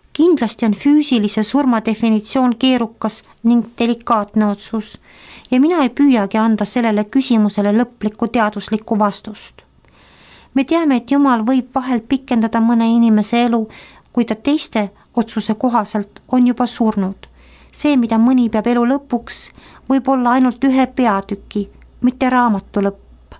Kindlasti on füüsilise surma definitsioon keerukas ning delikaatne otsus ja mina ei püüagi anda sellele küsimusele lõplikku teaduslikku vastust. Me teame, et Jumal võib vahel pikendada mõne inimese elu, kui ta teiste otsuse kohaselt on juba surnud. See, mida mõni peab elu lõpuks, võib olla ainult ühe peatüki, mitte raamatu lõpp.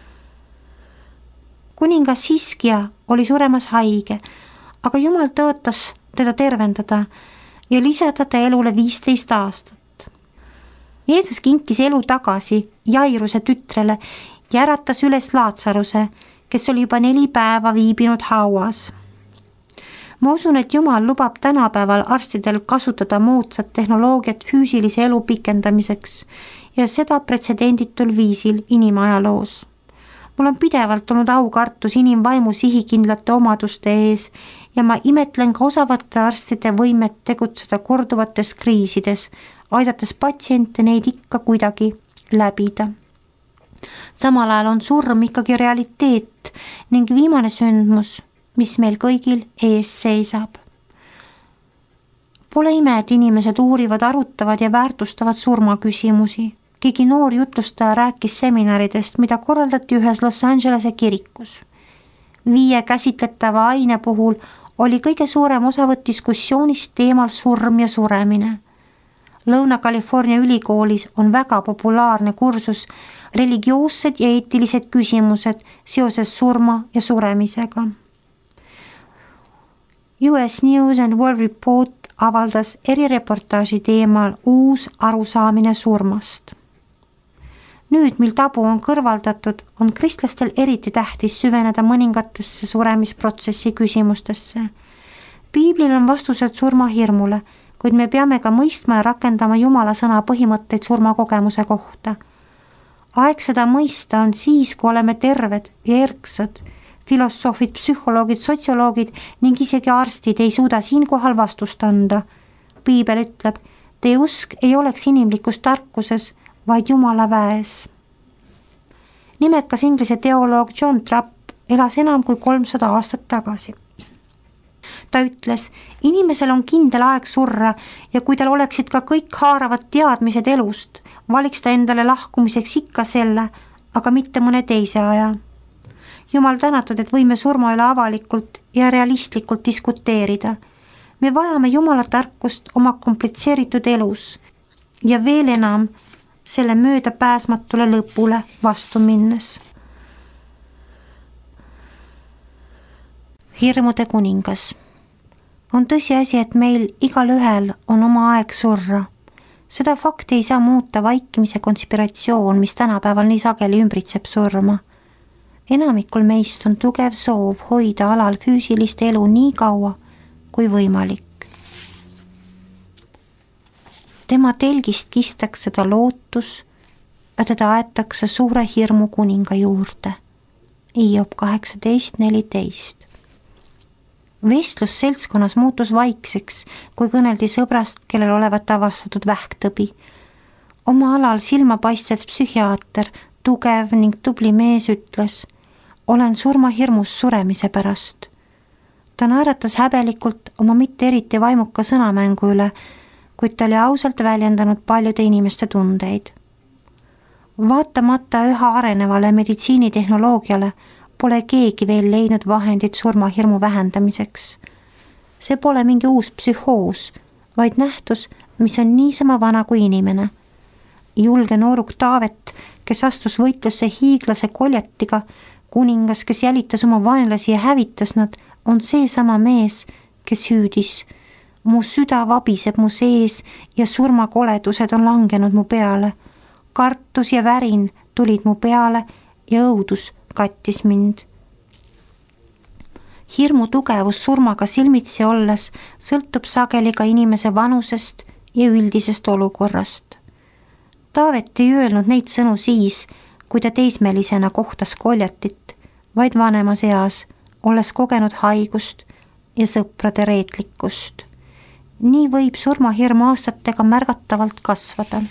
Kuningas Hiskia oli suremas haige, aga Jumal tõotas teda tervendada ja lisada ta elule 15 aastat. Jeesus kinkis elu tagasi Jairuse tütrele ja äratas üles Laatsaruse, kes oli juba 4 päeva viibinud hauas. Ma usun, et Jumal lubab tänapäeval arstidel kasutada moodsat tehnoloogiat füüsilise elu pikendamiseks ja seda pretsedenditul viisil inimajaloos. Mul on pidevalt olnud aukartus inimvaimu sihikindlate omaduste ees ja ma imetlen ka osavate arstide võimet tegutseda korduvates kriisides, aidates patsiente neid ikka kuidagi läbida. Samal ajal on surm ikkagi realiteet ning viimane sündmus, mis meil kõigil ees seisab. Pole ime, et inimesed uurivad, arutavad ja väärtustavad surmaküsimusi. Keegi noor jutlustaja rääkis seminaridest, mida korraldati ühes Los Angelese kirikus. 5 käsitletava aine puhul oli kõige suurem osavõtt diskussioonist teemal surm ja suremine. Lõuna-California ülikoolis on väga populaarne kursus religioossed ja eetilised küsimused seoses surma ja suremisega. US News and World Report avaldas erireportaaži teemal uus arusaamine surmast. Nüüd, mil tabu on kõrvaldatud, on kristlastel eriti tähtis süveneda mõningatesse suremisprotsessi küsimustesse. Piiblil on vastused surmahirmule, kuid me peame ka mõistma ja rakendama Jumala sõna põhimõtteid surmakogemuse kohta. Aeg seda mõista on siis, kui oleme terved ja erksad. Filosoofid, psühholoogid, sotsioloogid ning isegi arstid ei suuda siinkohal vastust anda. Piibel ütleb, teie usk ei oleks inimlikus tarkuses, vaid Jumala väes. Nimekas inglise teoloog John Trapp elas enam kui 300 aastat tagasi. Ta ütles, inimesel on kindel aeg surra ja kui tal oleksid ka kõik haaravad teadmised elust, valiks ta endale lahkumiseks ikka selle, aga mitte mõne teise aja. Jumal tänatud, et võime surma üle avalikult ja realistlikult diskuteerida. Me vajame Jumala tarkust oma komplitseeritud elus ja veel enam selle mööda pääsmatule lõpule vastu minnes. Hirmude kuningas. On tõsiasi, et meil igal ühel on oma aeg surra. Seda fakti ei saa muuta vaikimise konspiratsioon, mis tänapäeval nii sageli ümbritseb surma. Enamikul meist on tugev soov hoida alal füüsilist elu nii kaua kui võimalik. Tema telgist kistakse ta lootus ja teda aetakse suure hirmu kuninga juurde. Hiob 18:14. Vestlus seltskonnas muutus vaikseks, kui kõneldi sõbrast, kellel olevat avastatud vähktõbi. Oma alal silmapaistev psühhiaater, tugev ning tubli mees ütles, olen surmahirmus suremise pärast. Ta naeratas häbelikult oma mitte eriti vaimuka sõnamängu üle, kuid ta oli ausalt väljendanud paljude inimeste tundeid. Vaatamata üha arenevale meditsiinitehnoloogiale pole keegi veel leidnud vahendid surmahirmu vähendamiseks. See pole mingi uus psühhoos, vaid nähtus, mis on niisama vana kui inimene. Julge nooruk Taavet, kes astus võitlusse hiiglase Koljatiga, kuningas, kes jälitas oma vaenlasi ja hävitas nad, on seesama mees, kes hüüdis. Mu süda vabiseb mu sees ja surmakoledused on langenud mu peale. Kartus ja värin tulid mu peale ja õudus kattis mind. Hirmu tugevus surmaga silmitsi olles sõltub sageli ka inimese vanusest ja üldisest olukorrast. Taavet ei öelnud neid sõnu siis, kui ta teismelisena kohtas Koljatit, vaid vanemas eas, olles kogenud haigust ja sõprade reetlikkust. Nii võib surmahirm aastatega märgatavalt kasvada.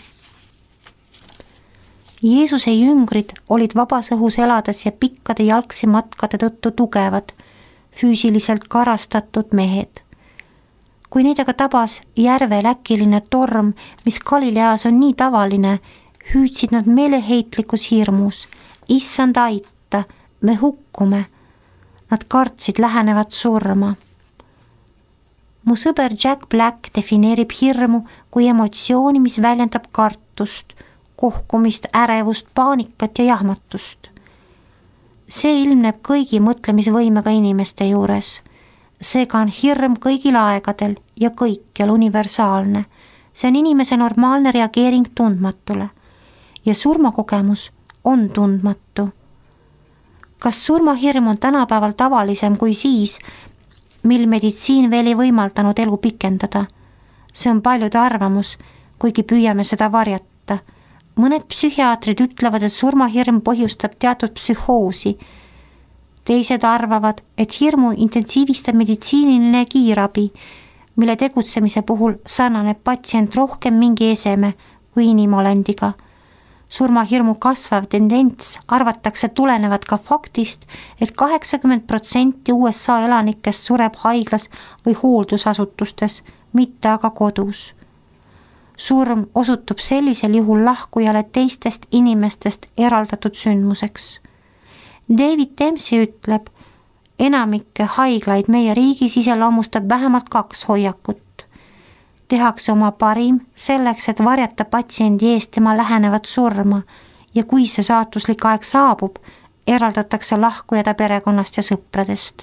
Jeesuse jüngrid olid vabas õhus elades ja pikkade jalgsi matkade tõttu tugevad, füüsiliselt karastatud mehed. kui neid aga tabas järve läkiline torm, mis Galileas on nii tavaline, hüüdsid nad meeleheitlikus hirmus. Issand aita, me hukkume. Nad kartsid lähenevat surma. Mu sõber Jack Black defineerib hirmu kui emotsiooni, mis väljendab kartust, kohkumist, ärevust, paanikat ja jahmatust. See ilmneb kõigi mõtlemisvõimega inimeste juures. Seega on hirm kõigil aegadel ja kõikjal universaalne. See on inimese normaalne reageering tundmatule. Ja surmakogemus on tundmatu. Kas surmahirm on tänapäeval tavalisem kui siis, mil meditsiin veel ei võimaldanud elu pikendada? See on paljude arvamus, kuigi püüame seda varjata. Mõned psühhiaatrid ütlevad, et surmahirm põhjustab teatud psühhoosi. Teised arvavad, et hirmu intensiivistab meditsiiniline kiirabi, mille tegutsemise puhul sarnaneb patsient rohkem mingi eseme kui inimolendiga. Surmahirmu kasvav tendents arvatakse tulenevat ka faktist, et 80% USA elanikest sureb haiglas või hooldusasutustes, mitte aga kodus. Surm osutub sellisel juhul lahkujale teistest inimestest eraldatud sündmuseks. David Dempsey ütleb, enamikke haiglaid meie riigis iseloomustab vähemalt 2 hoiakut. Tehakse oma parim selleks, et varjata patsiendi eest tema lähenevat surma ja kui see saatuslik aeg saabub, eraldatakse lahkuja ta perekonnast ja sõpradest.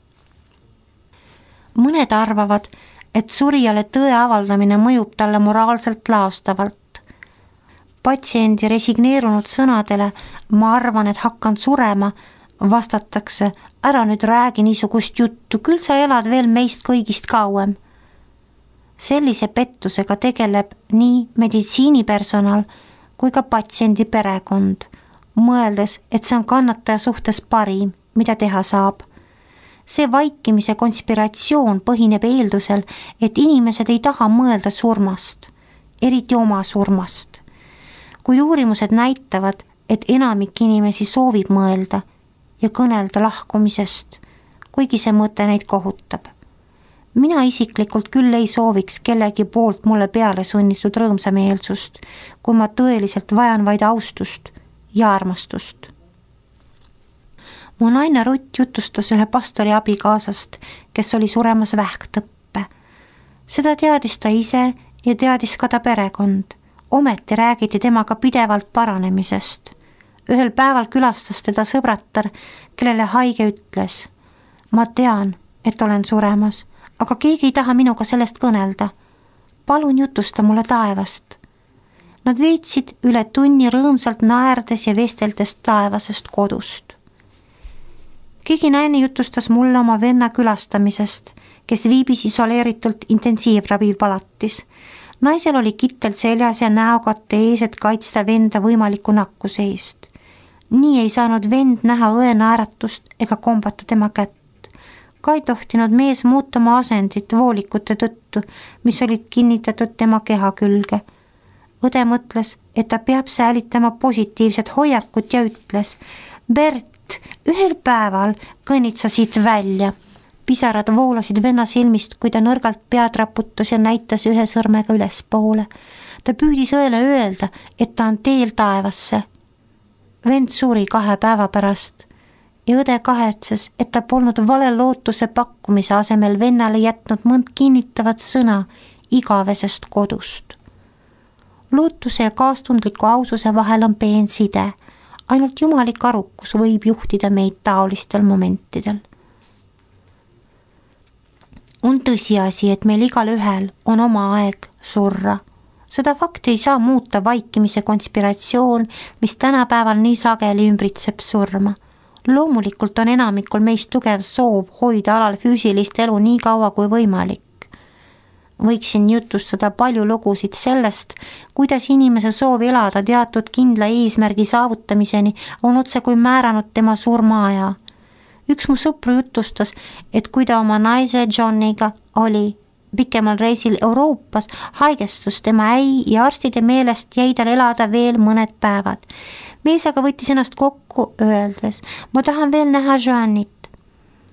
Mõned arvavad, et surijale tõe avaldamine mõjub talle moraalselt laastavalt. Patsiendi resigneerunud sõnadele "ma arvan, et hakkan surema" vastatakse "ära nüüd räägi niisugust juttu, küll sa elad veel meist kõigist kauem". Sellise pettusega tegeleb nii meditsiinipersonal kui ka patsiendi perekond, mõeldes, et see on kannataja suhtes parim, mida teha saab. See vaikimise konspiratsioon põhineb eeldusel, et inimesed ei taha mõelda surmast, eriti oma surmast. Kuid uurimused näitavad, et enamik inimesi soovib mõelda ja kõnelda lahkumisest, kuigi see mõte neid kohutab. Mina isiklikult küll ei sooviks kellegi poolt mulle peale sunnitud rõõmsameelsust, kui ma tõeliselt vajan vaid austust ja armastust. Mu naine Rutt jutustas ühe pastori abikaasast, kes oli suremas vähktõppe. Seda teadis ta ise ja teadis ka ta perekond. Ometi räägiti temaga pidevalt paranemisest. Ühel päeval külastas teda sõbratar, kellele haige ütles: "Ma tean, et olen suremas, aga keegi ei taha minuga sellest kõnelda. Palun jutusta mulle taevast." Nad veetsid üle tunni rõõmsalt naerdes ja vesteldes taevasest kodust. Keegi naine jutustas mulle oma venna külastamisest, kes viibis isoleeritult intensiivravipalatis. Naisel oli kittel seljas ja näokatte ees, et kaitsta venda võimaliku nakkuse eest. Nii ei saanud vend näha õe naeratust ega kombata tema kätt. Ka ei tohtinud mees muuta oma asendit voolikute tõttu, mis olid kinnitatud tema keha külge. Õde mõtles, et ta peab säilitama positiivset hoiakut ja ütles: "Bert, ühel päeval kõnnid sa siit välja." Pisarad voolasid venna silmist, kui ta nõrgalt pead raputas ja näitas ühe sõrmega ülespoole. Ta püüdis õele öelda, et ta on teel taevasse. Vend suri 2 päeva pärast ja õde kahetses, et ta polnud vale lootuse pakkumise asemel vennale jätnud mõnd kinnitavat sõna igavesest kodust. Lootuse ja kaastundliku aususe vahel on peen side. Ainult jumalik arukus võib juhtida meid taolistel momentidel. On tõsiasi, et meil igal ühel on oma aeg surra. Seda fakti ei saa muuta vaikimise konspiratsioon, mis tänapäeval nii sageli ümbritseb surma. Loomulikult on enamikul meist tugev soov hoida alal füüsilist elu nii kaua kui võimalik. Võiksin jutustada palju lugusid sellest, kuidas inimese soov elada teatud kindla eesmärgi saavutamiseni on otse kui määranud tema surmaaja. Üks mu sõpru jutustas, et kui ta oma naise Johniga oli pikemal reisil Euroopas, haigestus tema äi ja arstide meelest jäi tal elada veel mõned päevad. Mees aga võttis ennast kokku öeldes: "Ma tahan veel näha Joannit."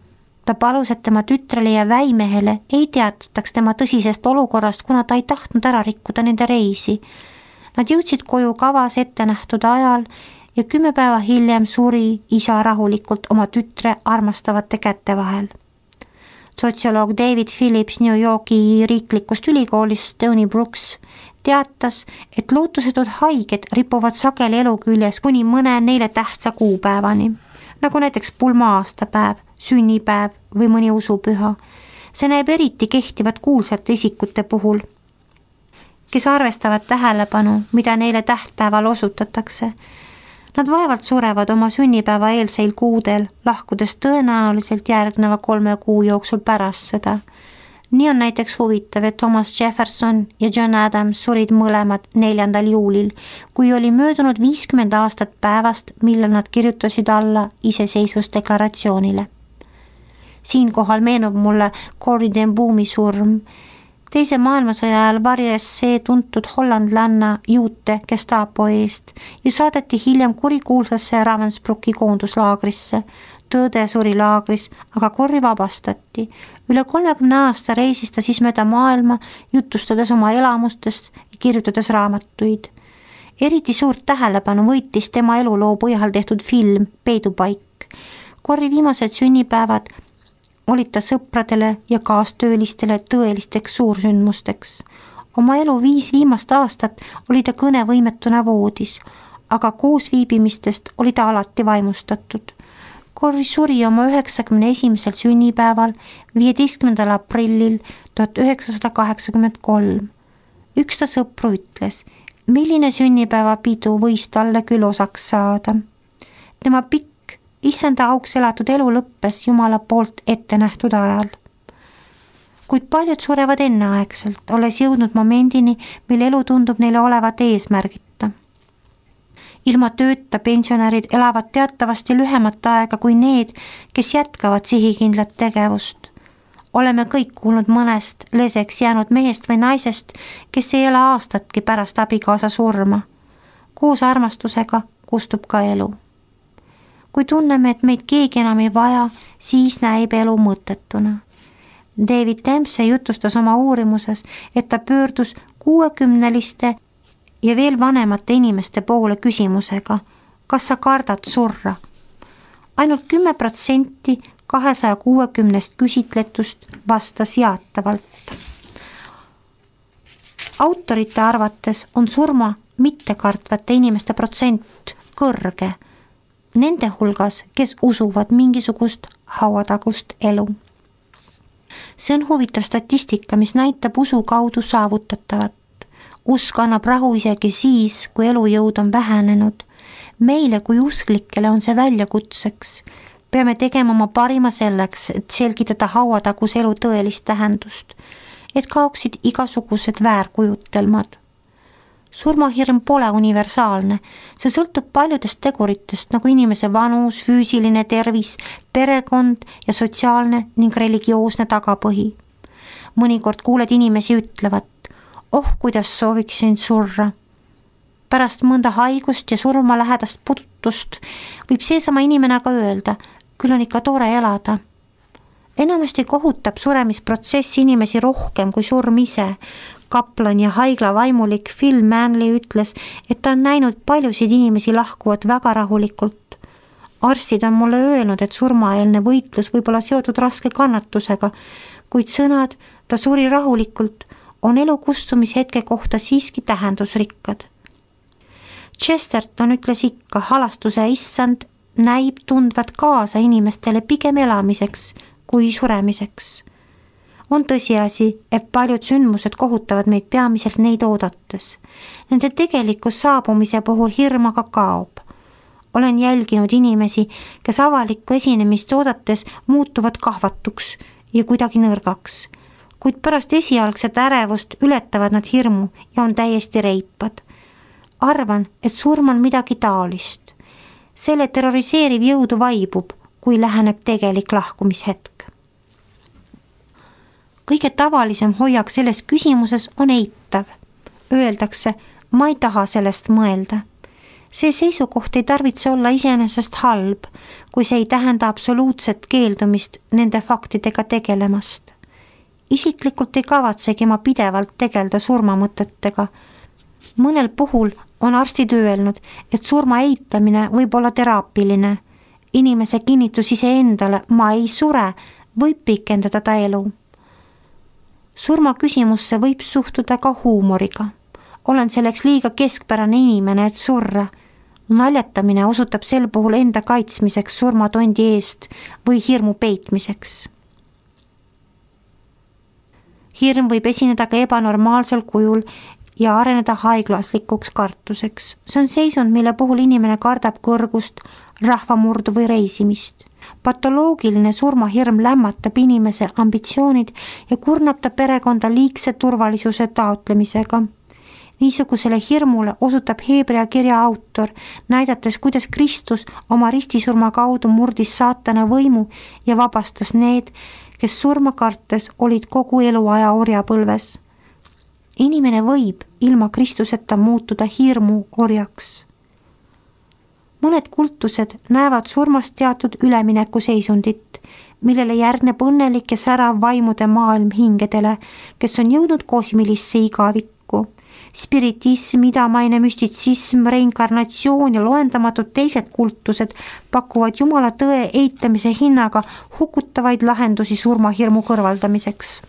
ta palus, et tema tütrele ja väimehele ei teatataks tema tõsisest olukorrast, kuna ta ei tahtnud ära rikkuda nende reisi. Nad jõudsid koju kavas ette nähtud ajal ja 10 päeva hiljem suri isa rahulikult oma tütre armastavate käte vahel. Sotsioloog David Phillips New Yorki riiklikust ülikoolist Stony Brooks teatas, et lootusetud haiged ripuvad sageli elu küljes kuni mõne neile tähtsa kuupäevani, nagu näiteks pulma-aastapäev, sünnipäev või mõni usupüha. See näeb eriti kehtivat kuulsate isikute puhul, kes arvestavad tähelepanu, mida neile tähtpäeval osutatakse. Nad vaevalt surevad oma sünnipäeva eelseil kuudel, lahkudes tõenäoliselt järgneva 3 kuu jooksul pärast seda. Nii on näiteks huvitav, et Thomas Jefferson ja John Adams surid mõlemad 4. juulil, kui oli möödunud 50 aastat päevast, millal nad kirjutasid alla iseseisvusdeklaratsioonile. Siinkohal meenub mulle Corrie ten Boomi surm. Teise maailmasõja ajal varjas see tuntud hollandlanna juute Gestapo eest ja saadeti hiljem kurikuulsasse Ravensbrücki koonduslaagrisse. Tõde suri laagris, aga Corrie vabastati. Üle 30 aasta reisis ta siis mööda maailma, jutustades oma elamustest ja kirjutades raamatuid. Eriti suurt tähelepanu võitis tema eluloo põhjal tehtud film Peidupaik. Corrie viimased sünnipäevad olid ta sõpradele ja kaastöölistele tõelisteks suursündmusteks. Oma elu 5 viimast aastat oli ta kõnevõimetuna voodis, aga koos viibimistest oli ta alati vaimustatud. Corrie suri oma 91. sünnipäeval 15. aprillil 1983. Üks ta sõpru ütles, milline sünnipäevapidu võis talle küll osaks saada. Tema pikk issanda auks elatud elu lõppes Jumala poolt ette nähtud ajal. Kuid paljud surevad enneaegselt, olles jõudnud momendini, mil elu tundub neile olevat eesmärgita. Ilma tööta pensionärid elavad teatavasti lühemat aega kui need, kes jätkavad sihikindlat tegevust. Oleme kõik kuulnud mõnest leseks jäänud mehest või naisest, kes ei ela aastatki pärast abikaasa surma. Koos armastusega kustub ka elu. Kui tunneme, et meid keegi enam ei vaja, siis näib elu mõttetuna. David Dempsey jutustas oma uurimuses, et ta pöördus 60-liste ja veel vanemate inimeste poole küsimusega, kas sa kardad surra? Ainult 10% 260 küsitletust vastas jaatavalt. Autorite arvates on surma mittekartvate inimeste protsent kõrge, nende hulgas, kes usuvad mingisugust hauatagust elu. See on huvitav statistika, mis näitab usu kaudu saavutatavat. Usk annab rahu isegi siis, kui elujõud on vähenenud. Meile kui usklikele on see väljakutseks. Peame tegema oma parima selleks, et selgitada hauatagus elu tõelist tähendust, et kaoksid igasugused väärkujutelmad. Surmahirm pole universaalne, see sõltub paljudest teguritest, nagu inimese vanus, füüsiline tervis, perekond ja sotsiaalne ning religioosne tagapõhi. Mõnikord kuuled inimesi ütlevat, kuidas sooviksin surra. Pärast mõnda haigust ja surma lähedast pututust võib seesama inimene aga öelda, küll on ikka tore elada. Enamasti kohutab suremisprotsess inimesi rohkem kui surm ise. Kaplan ja haigla vaimulik Phil Manley ütles, et ta on näinud paljusid inimesi lahkuvat väga rahulikult. Arstid on mulle öelnud, et surmaeelne võitlus võib olla seotud raske kannatusega, kuid sõnad, ta suri rahulikult, on elu kustumishetke kohta siiski tähendusrikkad. Chesterton ütles ikka, halastuse issand näib tundvat kaasa inimestele pigem elamiseks kui suremiseks. On tõsiasi, et paljud sündmused kohutavad meid peamiselt neid oodates. Nende tegelikus saabumise puhul hirm aga kaob. Olen jälginud inimesi, kes avalikku esinemist oodates muutuvad kahvatuks ja kuidagi nõrgaks, kuid pärast esialgset ärevust ületavad nad hirmu ja on täiesti reipad. Arvan, et surm on midagi taolist. Selle terroriseeriv jõudu vaibub, kui läheneb tegelik lahkumishetk. Kõige tavalisem hoiak selles küsimuses on eitav. Öeldakse, ma ei taha sellest mõelda. see seisukoht ei tarvitse olla iseenesest halb, kui see ei tähenda absoluutset keeldumist nende faktidega tegelemast. Isiklikult ei kavatsegi ma pidevalt tegelda surmamõtetega. Mõnel puhul on arstid öelnud, et surma eitamine võib olla teraapiline. Inimese kinnitus iseendale, ma ei sure, võib pikendada ta elu. Surma küsimusse võib suhtuda ka huumoriga. Olen selleks liiga keskpärane inimene, et surra. Naljatamine osutab sel puhul enda kaitsmiseks surmatondi eest või hirmu peitmiseks. Hirm võib esineda ka ebanormaalsel kujul ja areneda haiglaslikuks kartuseks. See on seisund, mille puhul inimene kardab kõrgust, rahvamurdu või reisimist. Patoloogiline surmahirm lämmatab inimese ambitsioonid ja kurnab ta perekonda liigse turvalisuse taotlemisega. Niisugusele hirmule osutab Hebrea kirja autor, näidates, kuidas Kristus oma ristisurma kaudu murdis saatana võimu ja vabastas need, kes surma kartes olid kogu eluaja orjapõlves. Inimene võib ilma Kristuseta muutuda hirmu orjaks. Mõned kultused näevad surmast teatud ülemineku seisundit, millele järgneb õnnelik ja särav vaimude maailm hingedele, kes on jõudnud kosmilisse igavikku. Spiritism, idamaine müstitsism, reinkarnatsioon ja loendamatud teised kultused pakuvad Jumala tõe eitamise hinnaga hukutavaid lahendusi surmahirmu kõrvaldamiseks.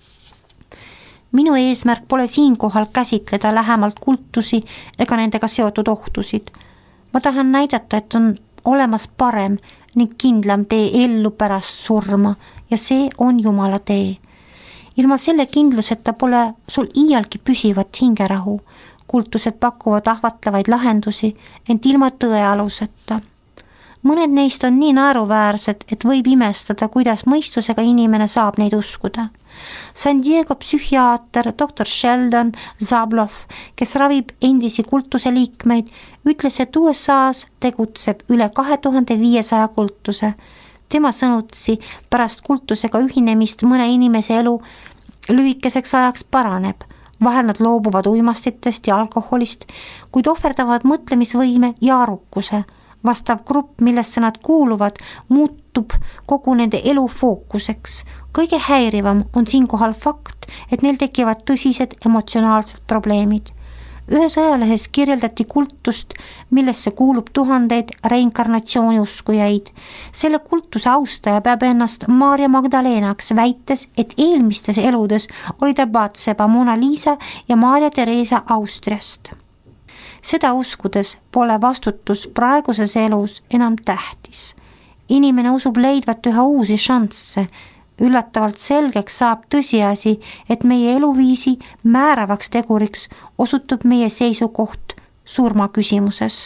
Minu eesmärk pole siinkohal käsitleda lähemalt kultusi ega nendega seotud ohtusid. Ma tahan näidata, et on olemas parem ning kindlam tee ellu pärast surma ja see on Jumala tee. Ilma selle kindluseta pole sul iialgi püsivat hingerahu. Kultused pakuvad ahvatlevaid lahendusi, ent ilma tõe aluseta. Mõned neist on nii naeruväärsed, et võib imestada, kuidas mõistusega inimene saab neid uskuda. San Diego psühhiaater Dr. Sheldon Zablov, kes ravib endisi kultuse liikmeid, ütles, et USA-s tegutseb üle 2500 kultuse. Tema sõnutsi pärast kultusega ühinemist mõne inimese elu lühikeseks ajaks paraneb. Vahel nad loobuvad uimastitest ja alkoholist, kuid ohverdavad mõtlemisvõime ja arukuse. Vastav grupp, millesse nad kuuluvad, muutub kogu nende elu fookuseks. Kõige häirivam on siinkohal fakt, et neil tekivad tõsised emotsionaalsed probleemid. Ühes ajalehes kirjeldati kultust, millesse kuulub tuhandeid reinkarnatsiooni uskujaid. Selle kultuse austaja peab ennast Maarja Magdalenaks, väites, et eelmistes eludes oli ta Batseba, Mona Lisa ja Maarja Theresa Austriast. Seda uskudes pole vastutus praeguses elus enam tähtis. Inimene usub leidvat üha uusi šansse. Üllatavalt selgeks saab tõsiasi, et meie eluviisi määravaks teguriks osutub meie seisukoht surma küsimuses.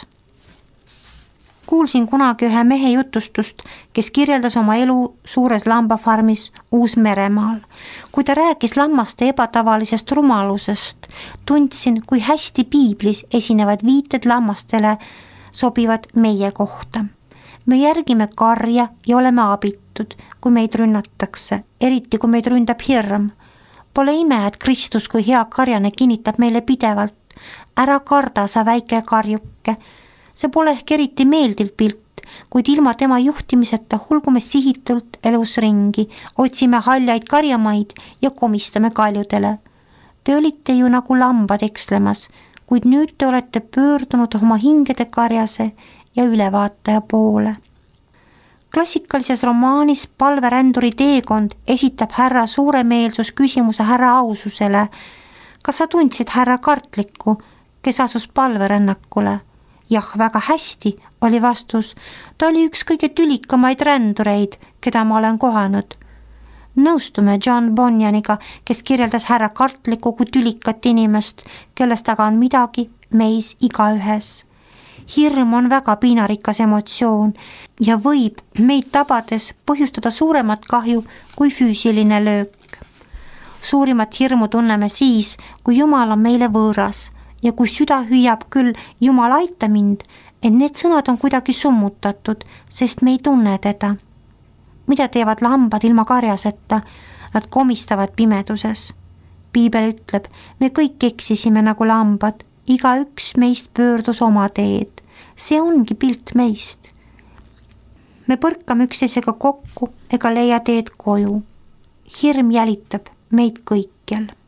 Kuulsin kunagi ühe mehe jutustust, kes kirjeldas oma elu suures lambafarmis Uus-Meremaal. Kui ta rääkis lammaste ebatavalisest rumalusest, tundsin, kui hästi piiblis esinevad viited lammastele sobivad meie kohta. Me järgime karja ja oleme abitud, kui meid rünnatakse, eriti kui meid ründab hirm. Pole ime, et Kristus kui hea karjane kinnitab meile pidevalt, ära karda sa väike karjuke. See pole ehk eriti meeldiv pilt, kuid ilma tema juhtimiseta hulgume sihitult elus ringi, otsime haljaid karjamaid ja komistame kaljudele. Te olite ju nagu lambad ekslemas, kuid nüüd te olete pöördunud oma hingede karjase ja ülevaataja poole. Klassikalises romaanis Palveränduri teekond esitab härra suuremeelsus küsimuse härra aususele. Kas sa tundsid härra Kartlikku, kes asus palverännakule? Jah, väga hästi, oli vastus. Ta oli üks kõige tülikamaid rändureid, keda ma olen kohanud. Nõustume John Bunjaniga, kes kirjeldas härra Kartlikku kui tülikat inimest, kellest aga on midagi meis igaühes. Hirm on väga piinarikas emotsioon ja võib meid tabades põhjustada suuremat kahju kui füüsiline löök. Suurimat hirmu tunneme siis, kui Jumal on meile võõras ja kui süda hüüab küll Jumal aita mind, et need sõnad on kuidagi summutatud, sest me ei tunne teda. Mida teevad lambad ilma karjaseta? Nad komistavad pimeduses. Piibel ütleb, me kõik eksisime nagu lambad, igaüks meist pöördus oma teed. see ongi pilt meist. me põrkame üksteisega kokku ega leia teed koju. Hirm jälitab meid kõikjal.